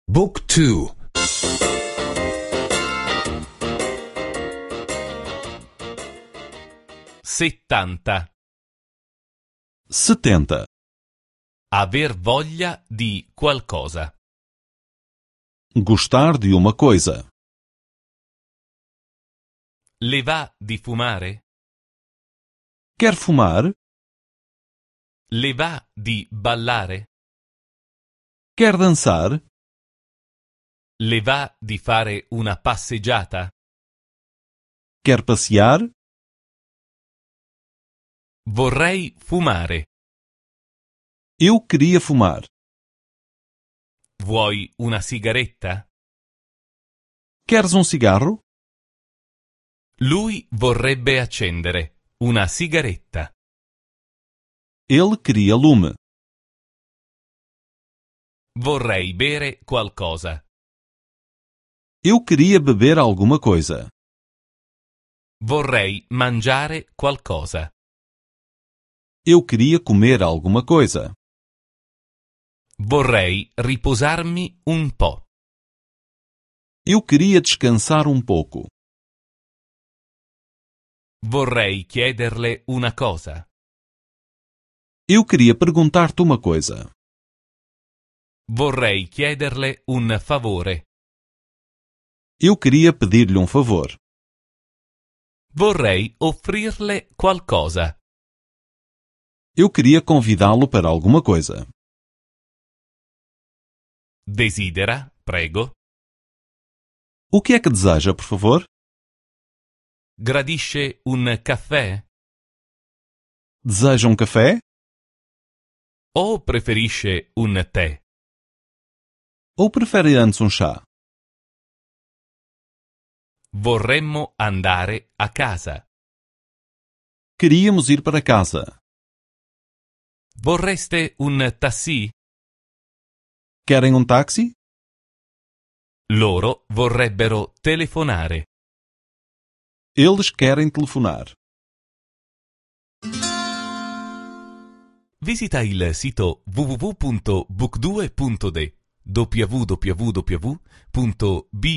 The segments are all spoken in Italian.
Book 2. 70. 70. Aver voglia di qualcosa. Gostar de uma coisa. Le va di fumare? Quer fumar? Le va di ballare? Quer dançar? Le va di fare una passeggiata? Quer passear? Vorrei fumare. Eu queria fumar. Vuoi una sigaretta? Queres cigarro? Lui vorrebbe accendere una sigaretta. Ele queria lume. Vorrei bere qualcosa. Eu queria beber alguma coisa. Vorrei mangiare qualcosa. Eu queria comer alguma coisa. Vorrei riposarmi un po'. Eu queria descansar pouco. Vorrei chiederle una cosa. Eu queria perguntar-te uma coisa. Vorrei chiederle un favore. Eu queria pedir-lhe favor. Vorrei offrirle qualcosa. Eu queria convidá-lo para alguma coisa. Desidera, prego. O que é que deseja, por favor? Gradisce un caffè? Deseja café? O preferisce un tè? Ou prefere antes chá? Vorremmo andare a casa. Queríamos ir para casa. Vorreste un taxi? Querem táxi? Loro vorrebbero telefonare. Eles querem telefonar. Visita il sito www.book2.de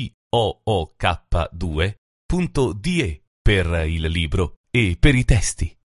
www.book2.de per il libro e per i testi.